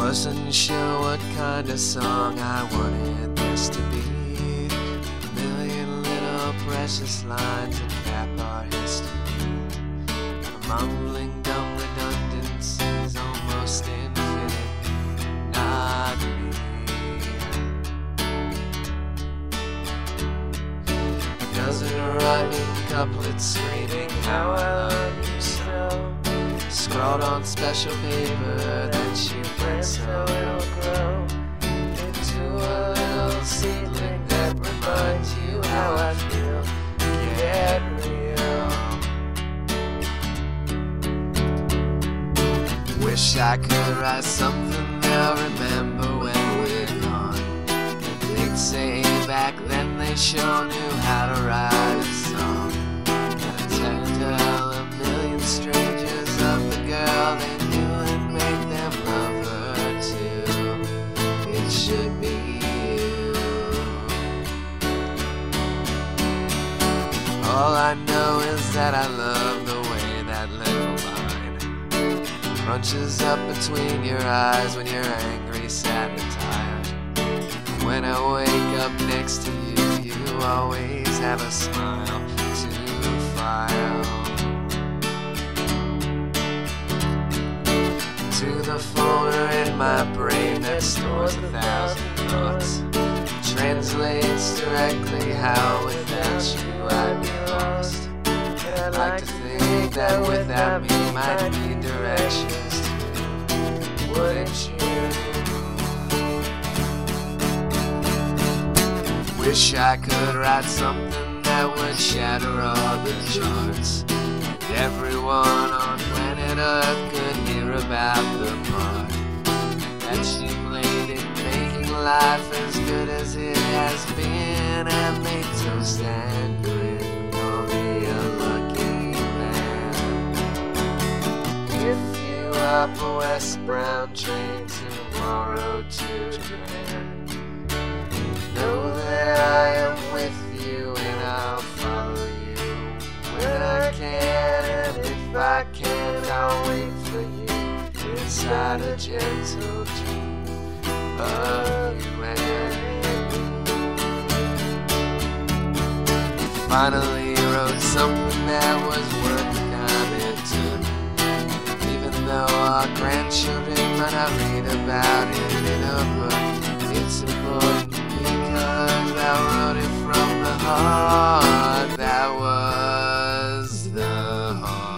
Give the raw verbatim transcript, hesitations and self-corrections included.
Wasn't sure what kind of song I wanted this to be. A million little precious lines that cap our history. A mumbling dumb redundancies almost infinite. Not me. A dozen rhyming couplets screaming how I love you so. Scrawled on special paper that you print so it'll grow into a little seedling that reminds you how I feel. Get real. Wish I could write something they'll remember when we're gone. They'd say back then they sure knew how to write a song. And tell a million strangers girl they knew and make them love her too. It should be you. All I know is that I love the way that little line crunches up between your eyes when you're angry, sad, and tired. When I wake up next to you, you always have a smile to file. To the folder in my brain that stores a thousand thoughts. Translates directly how without you I'd be lost. I'd like to think that without me might be directions too. Wouldn't you? Wish I could write something that would shatter all the charts. Everyone on planet Earth could hear about the part that she played in making life as good as it has been. And they toast and grin, call me a lucky man. If you up a West Brown train tomorrow to Japan, know that I am with you and I'll follow you when I can. If I can't, I'll wait for you inside a gentle dream of you and me. Finally wrote something that was worth the time it took. Even though our grandchildren might not read about it in a book, it's important because I wrote it from the heart. That was the heart.